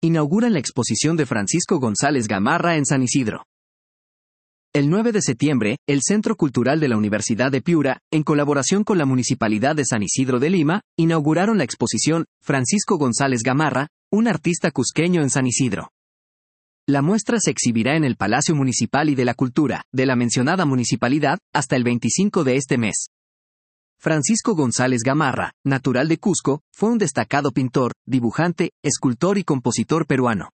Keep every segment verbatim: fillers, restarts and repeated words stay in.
inauguran la exposición de Francisco González Gamarra en San Isidro. El nueve de septiembre, el Centro Cultural de la Universidad de Piura, en colaboración con la Municipalidad de San Isidro de Lima, inauguraron la exposición Francisco González Gamarra, un artista cusqueño en San Isidro. La muestra se exhibirá en el Palacio Municipal y de la Cultura, de la mencionada municipalidad, hasta el veinticinco de este mes. Francisco González Gamarra, natural de Cusco, fue un destacado pintor, dibujante, escultor y compositor peruano.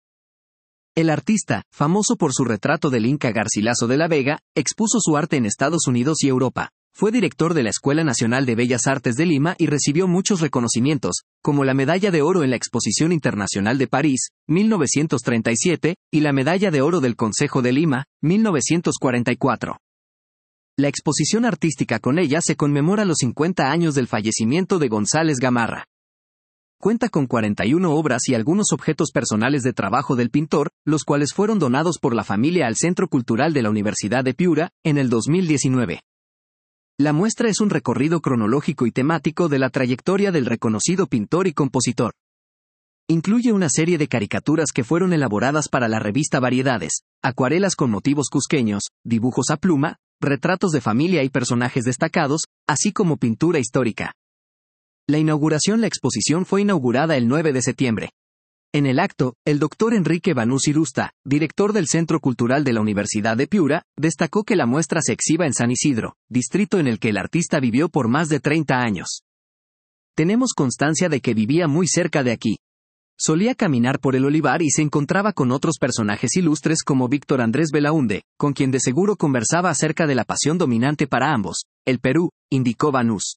El artista, famoso por su retrato del Inca Garcilaso de la Vega, expuso su arte en Estados Unidos y Europa. Fue director de la Escuela Nacional de Bellas Artes de Lima y recibió muchos reconocimientos, como la Medalla de Oro en la Exposición Internacional de París, mil novecientos treinta y siete, y la Medalla de Oro del Consejo de Lima, mil novecientos cuarenta y cuatro. La exposición artística con ella se conmemora los cincuenta años del fallecimiento de González Gamarra. Cuenta con cuarenta y una obras y algunos objetos personales de trabajo del pintor, los cuales fueron donados por la familia al Centro Cultural de la Universidad de Piura, en el dos mil diecinueve. La muestra es un recorrido cronológico y temático de la trayectoria del reconocido pintor y compositor. Incluye una serie de caricaturas que fueron elaboradas para la revista Variedades, acuarelas con motivos cusqueños, dibujos a pluma, retratos de familia y personajes destacados, así como pintura histórica. La inauguración La exposición fue inaugurada el nueve de septiembre. En el acto, el doctor Enrique Banús Irusta, director del Centro Cultural de la Universidad de Piura, destacó que la muestra se exhiba en San Isidro, distrito en el que el artista vivió por más de treinta años. Tenemos constancia de que vivía muy cerca de aquí. Solía caminar por el olivar y se encontraba con otros personajes ilustres como Víctor Andrés Belaúnde, con quien de seguro conversaba acerca de la pasión dominante para ambos, el Perú, indicó Banús.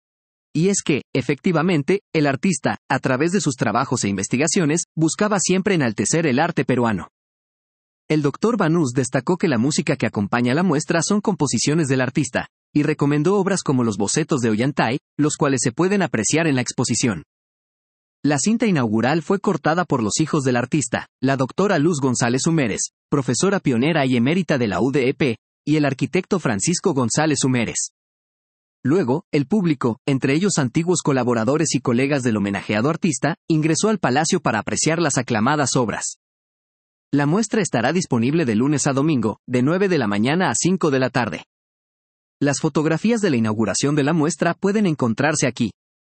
Y es que, efectivamente, el artista, a través de sus trabajos e investigaciones, buscaba siempre enaltecer el arte peruano. El doctor Banús destacó que la música que acompaña la muestra son composiciones del artista, y recomendó obras como los bocetos de Ollantay, los cuales se pueden apreciar en la exposición. La cinta inaugural fue cortada por los hijos del artista, la doctora Luz González Humérez, profesora pionera y emérita de la U D E P, y el arquitecto Francisco González Humérez. Luego, el público, entre ellos antiguos colaboradores y colegas del homenajeado artista, ingresó al palacio para apreciar las aclamadas obras. La muestra estará disponible de lunes a domingo, de nueve de la mañana a cinco de la tarde. Las fotografías de la inauguración de la muestra pueden encontrarse aquí.